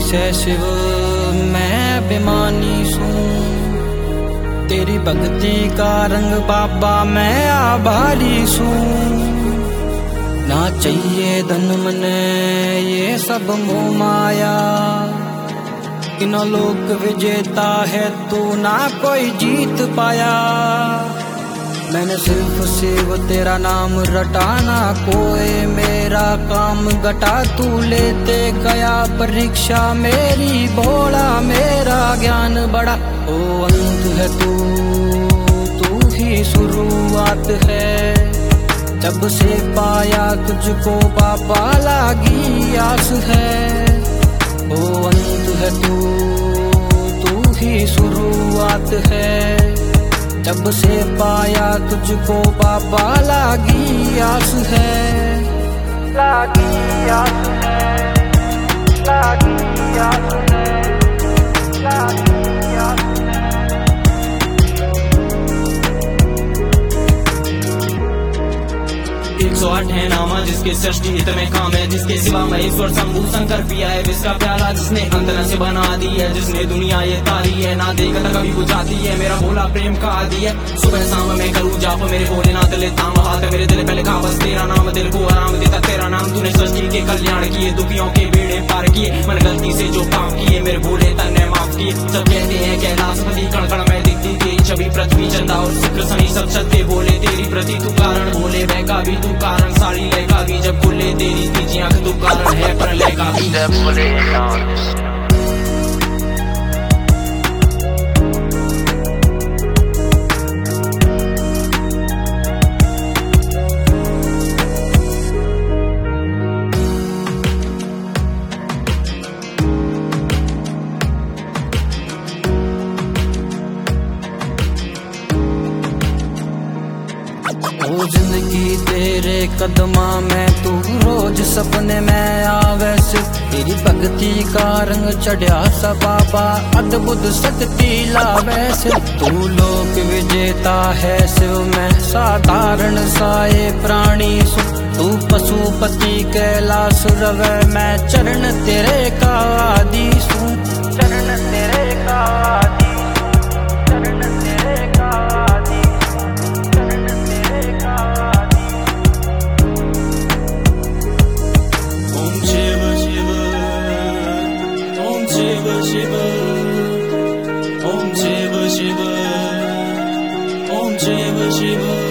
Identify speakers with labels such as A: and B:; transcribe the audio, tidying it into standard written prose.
A: से शिव मैं अभिमानी सूं। तेरी भक्ति का रंग बाबा मैं आभारी सूं। ना चाहिए धन मने ये सब मोह माया, किनो लोक विजेता है तू ना कोई जीत पाया। मैंने सिर्फ शिव तेरा नाम रटाना, कोई मेरा काम घटा तू लेते गया परीक्षा मेरी। भोला मेरा ज्ञान बड़ा, ओ अंत है तू ही शुरुआत है। जब से पाया तुझको बाबा लागी आस है। ओ अंत है तू ही शुरुआत है। जब से पाया तुझको बाबा लागी आस है। लागी आस है, लागी आस है, लागी आस है।
B: 108 है नामा जिसके सृष्टि हित में काम है, जिसके सिवा महेश्वर शंभु शंकर पिया है। विश्व का प्याला जिसने अंत न से बना दी है, जिसने दुनिया ये तारी है ना देखता कभी बुझाती है। मेरा भोला प्रेम का आदि है, सुबह शाम मैं करूँ जाप मेरे भोलेनाथ लेता हूँ हाथ मेरे दिल पे लिखा बस तेरा नाम। दिल को आराम देता तेरा नाम, तूने सृष्टि के कल्याण किए, दुखियों के बेड़े पार किए। मन गलती से जो काम किए मेरे भोले तन्ने माफ किए। सब कहते हैं कैलाशपति कण कण में दिखती तेरी छवि, पृथ्वी चंदा और शुक्र शनि सब सत्य बोले तेरी प्रति तू कारण। भोले बह का भी तू कारण, साड़ी लेगा भी जब खुले तेरी तीजी आंख तू कारण है पर लेगा भी।
A: ओ जिंदगी तेरे कदमा में तू रोज सपने में आवे से। तेरी भक्ति का रंग चढ़िया सा बाबा अद्भुत शक्ति लावे से। तू लोक विजेता है शिव मैं साधारण साए प्राणी सु। तू पशुपति कैलाश रवे मैं चरण तेरे का आदि सु। चरण तेरे का आदि, चरण तेरे का आदि, चरण तेरे का आदि।
B: ओम शिव शिव, ओम शिव शिव, ओम शिव शिव, ओम शिव शिव।